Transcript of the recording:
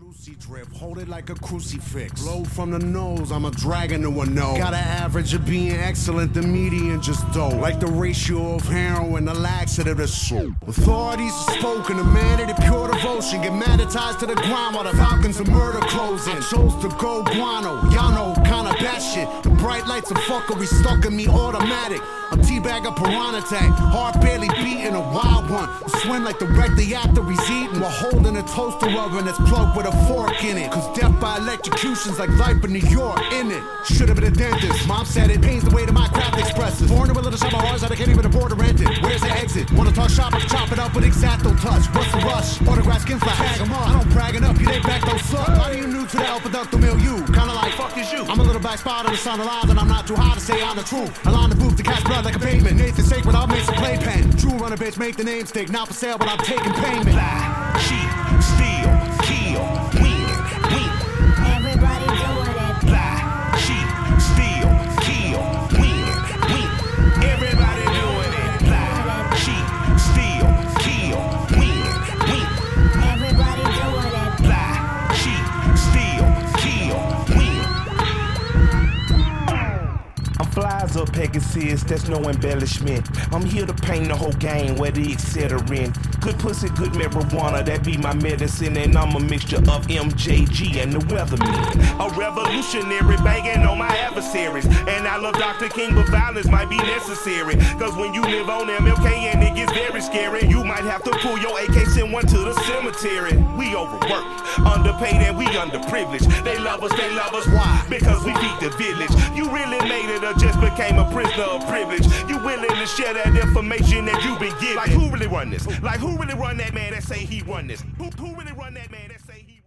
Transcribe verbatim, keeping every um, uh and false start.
Lucy drip, hold it like a crucifix. Low from the nose, I'm a dragon to a no. Got an average of being excellent, the median just dope. Like the ratio of heroin, the laxative to soap. Authorities are spoken, a man of the pure devotion. Get magnetized to the ground while the falcons of murder closing. I chose to go guano, y'all know, kinda bad shit. The bright lights of fuckery stuck in me automatic. I'm teabagging piranha tank, heart barely beating, a wild one. I swim like directly after he's eating, while holding a toaster oven that's plugged with a fork in it. Cause death by electrocution's like life in New York, in it. Should've been a dentist, mom said it pains the way that my craft expresses. Born in the middle of the summer hours that I can't even afford to rent it. Where's the exit? Wanna talk shop, I can chop it up with X-Acto touch. What's the rush? Autograph skin flash, tag 'em up. I don't bragging up, you ain't back those suck. Why do you new to the El Producto milieu? Kinda like, fuck is you? I'm a little black spot on the sun alive, and I'm not too high to say I'm the truth. I line the booth to catch blood like a pavement. Nathan sacred, I'll make some playpen. True runner bitch, make the name stick. Not for sale, but I'm taking payment. Lie, cheat, steal, kill, win, win. Everybody doing it. Lie, cheat, steal, kill, win, win. Everybody doing it. Lie, cheat, steal, kill, win, win. Everybody doing it. Lie, cheat, steal, kill, win. I'm flies up Pegasus, that's no embellishment. I'm here to paint the whole game where the et cetera in. Good pussy, good marijuana, that be my medicine. And I'm a mixture of M J G and the Weatherman. A revolutionary banging on my adversaries. And I love Doctor King, but violence might be necessary. Cause when you live on M L K and it gets very scary, you might have to pull your A K, send one to the cemetery. We overworked, underpaid, and we underprivileged. They love us, they love us. Why? Because we feed the village. You really made it or just became a prisoner of privilege? You willing to share that information that you've been given? Like who really run this? Like who really run that man that say he run this? Who, who really run that man?